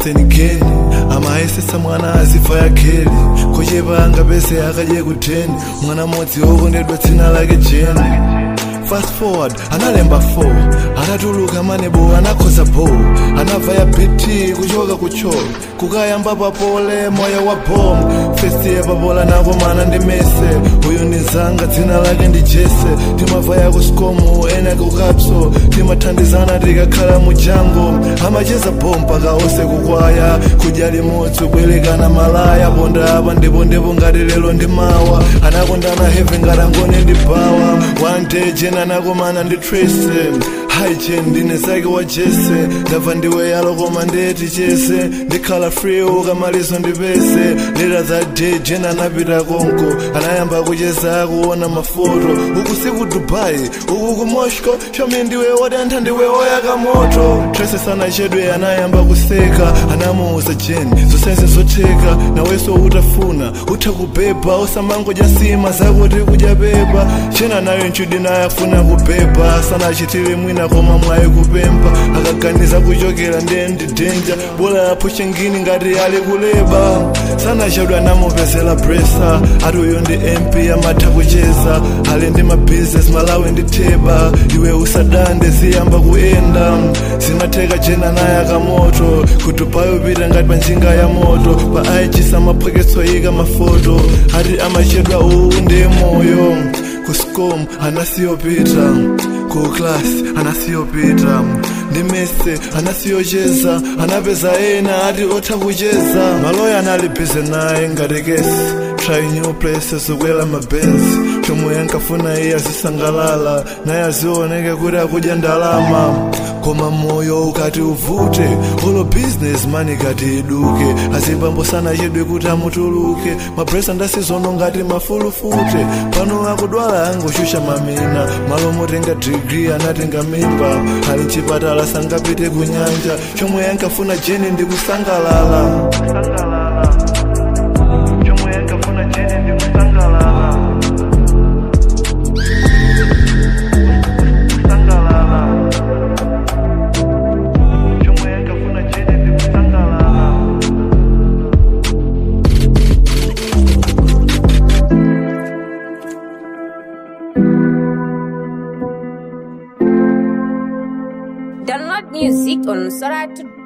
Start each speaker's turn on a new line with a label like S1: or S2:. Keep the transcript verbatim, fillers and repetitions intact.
S1: tsenigeni amaisisa mwana azifa yakeli kuchepanga pese akaje kuteni mwana modzi wokondedwa dzina lake Jeni. Fast forward, analemba four anatuluka manebo anakhoza bo anavaya biti kuchoka kucholo kukayamba papole moyo wa bom festi yepapola nakomana ndi mese uyu ndinzanga dzina lake ndi Jese timavaya kusikomu ena kukapso timathandizana tikakhala mujango amacheza bomba kaose kukwaya kudya limodzi kubwerekana malaya ponda apa ndipo ndipo ngati lero ndi mawa anakondana heaven ngatangone ndi bawa one day Jeni anakomana ndi Tracy Hi Jeni ndine zake wa Jese ndabva ndiwe yalo koma ndeti chese ndikhala free ukamalizo ndipese later that day Jeni anapita konko anayamba kucheza kuona mafoto uku siku Dubai uku ku Moscow shomi ndiwe wotentha ndiwe oyaka moto Tracy sanachedwe anayamba kuseka anamuuza Jeni zosense zotheka naweso utafuna utha kubeba usamangodya nsima zakuti kudya pepa Jeni nayo nchudi naye afuna kubeba sanachitire mwina koma mwaye kupempa akaganiza kuchokera ndendi danger bola apushe ngini ngati ali kuleba sanachedwa namupezela presa ati uyo ndi M P amatha kucheza ali ndi mabusiness Malawi ndi theba iwe usadande ziyamba kuenda zinatheka Jeni naye akamoto kutupayo pita ngati panjinga ya moto pa I G samaphweketso yika mafoto ati amachedwa uwu ndi moyo kuskom anasiyopita ku class anasiyopita ndi mese anasiyocheza anapeza ena ati otha kucheza maloya analibize naye ngati kesi try new places ukwela mabenzi chomwe yankafuna iye azisangalala naye azioneke kuti akudya ndalama koma moyo ukati uvute olo business mani kati iduke azibambo sanachedwe kuti amutuluke mabresa ndasizono ngati mafulufute pano akudwala angoshusha mamina malo motenga degree anatenga mimba ali mchipatala sangapite kunyanja chomwe yankafuna Jeni ndi kusangalala chomwe yankafuna Jeni ndi kusangalala
S2: Download music on Soratu.